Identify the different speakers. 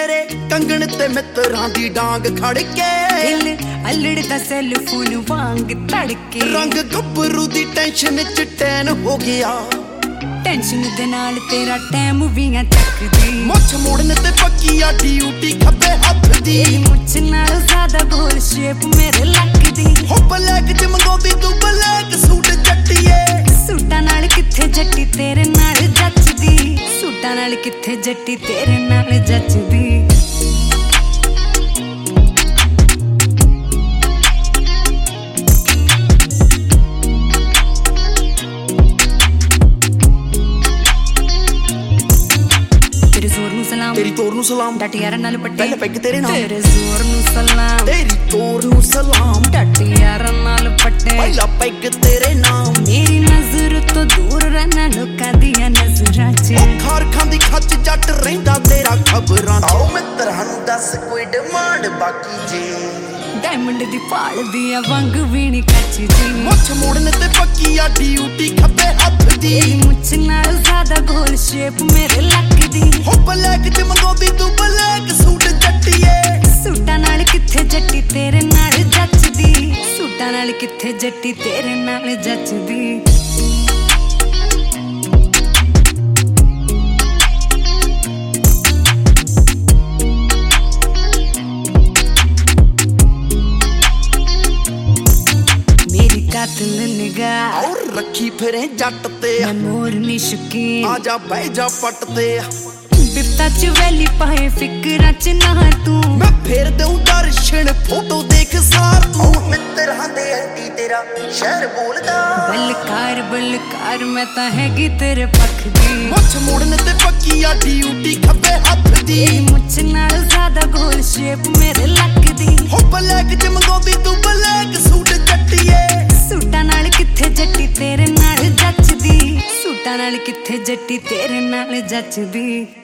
Speaker 1: तेरे कंगन ते मित्रां दी डांग खड़ के
Speaker 2: दिल अलड़दा सेल फोन वांग तड़के
Speaker 1: रंग गब्बरू दी टेंशन च टैन हो गया
Speaker 2: टेंशन दे नाल तेरा टाइम भी आ चकदी
Speaker 1: मुछ मोड़न ते पक्की आ ड्यूटी खब्बे हत्थ दी
Speaker 2: मुछ नाल ज्यादा गोल शेप मेरे लक दी
Speaker 1: हो ब्लैक च मंगोदी तू ब्लैक सूट जट्टीए
Speaker 2: सूटां नाल किथे जट्टी तेरे नाल जचदी सूटां नाल किथे जट्टी तेरे नाल जचदी
Speaker 1: तेरी तोर नू सलाम
Speaker 2: डट यार नाल पट्टे
Speaker 1: पहले पैग तेरे नाम
Speaker 2: तेरे जोर नू सलाम
Speaker 1: तेरी तोर नू सलाम
Speaker 2: डट यार नाल पट्टे
Speaker 1: पहला पैग तेरे नाम
Speaker 2: मेरी नजर तो दूर रहना लोकां दियां नजरां च
Speaker 1: खार खांदी खच जट रहिंदा तेरा खबरां आओ मित्र हन दस कोई डिमांड बाकी जे
Speaker 2: डायमंड दी भाल दी वंग भी नी कच्ची दी
Speaker 1: मुछ मोड़न ते पक्की आ ड्यूटी खब्बे हत्थ दी
Speaker 2: मुछ नाल ज्यादा गोल शेप मेरे लक दी
Speaker 1: हो ब्लैक च मंगोदी तू ब्लैक सूट जट्टीए
Speaker 2: सूटां नाल किथे जट्टी तेरे नाल जचदी सूटां नाल किथे जट्टी तेरे नाल जचदी कातिल निगाह
Speaker 1: और रखी फिरे जट ते
Speaker 2: मैं मोर नी शुकी
Speaker 1: आजा बह जा पट ते
Speaker 2: बिपता च वैली पाए फिकरां च ना तू
Speaker 1: मैं फेर दूं दर्शन फोटो देख सार तू मित्र हांदे अंटी तेरा शहर बोलदा बलकार
Speaker 2: मैं तां हैगी तेरे पख दी
Speaker 1: मुछ मोड़न ते पक्की आ ड्यूटी खब्बे हत्थ दी
Speaker 2: मुछ नाल ज्यादा गोल शेप मेरे लक दी
Speaker 1: हो ब्लैक च मंगोदी तू ब्लैक सूट जट्टीए
Speaker 2: सूटां नाल किथे जट्टी तेरे नाल जचदी सूटां नाल किथे जट्टी तेरे नाल जचदी।